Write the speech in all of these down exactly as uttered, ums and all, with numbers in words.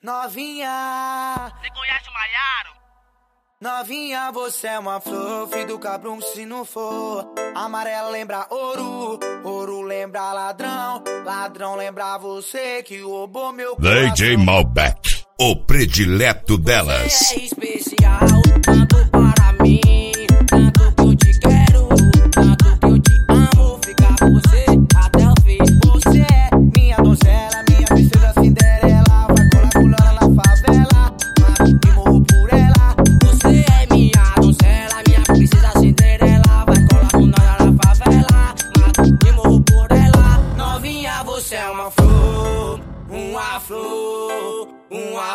Novinha, você conhece o Maiaro? novinha, você é uma flor, filho do cabrão se não for. Amarelo lembra ouro, ouro lembra ladrão, ladrão lembra você que roubou meu coração. D J Malbec, o predileto delas. Você é especial, tanto para mim, tanto que eu te quero, tanto que eu te amo, ficar com você até o fim. Você é minha donzela, minha princesa Cinderela, vai colar pulando na favela, mato e morro por ela. Você é minha donzela, minha princesa Cinderela, vai colar pulando na favela, mato e morro por ela. Novinha, você é uma flor, uma flor, uma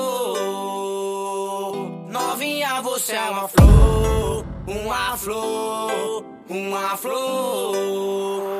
flor. Novinha, você é uma flor, uma flor, uma flor.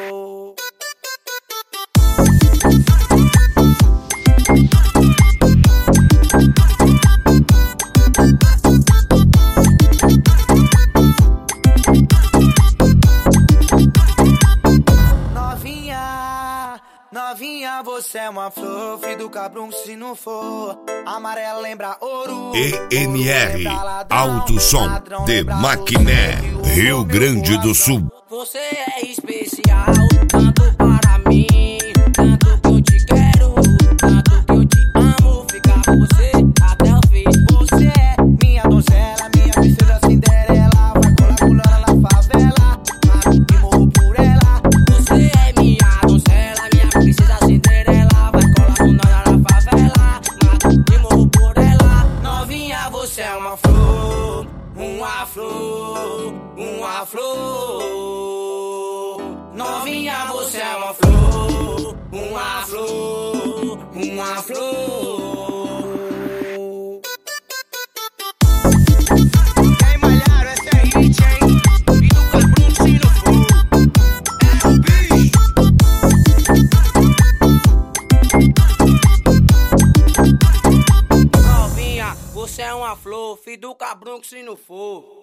Novinha, novinha, você é uma flor, filho do cabrão se não for. Amarelo lembra ouro, E N R, ouro lembra ladrão, Alto Som ladrão de lembra Maquiné, você que roubou Rio meu Grande do coração. Sul. Você é especial, tanto para mim, tanto que eu te quero, tanto que eu te amo, ficar com você até o fim. Você é minha donzela, minha princesa Cinderela, vai colar pulando na favela, mato e morro por ela. Você é minha donzela, minha princesa Cinderela, vai colar pulando na favela, mato e morro por ela. Novinha, você é uma flor, uma flor, uma flor. Novinha, você é uma flor, uma flor, uma flor. Quem Maiaro, essa é hit, hein? E do cabrão se não for. É o bicho. Novinha, você é uma flor, filho do cabrão que se não for.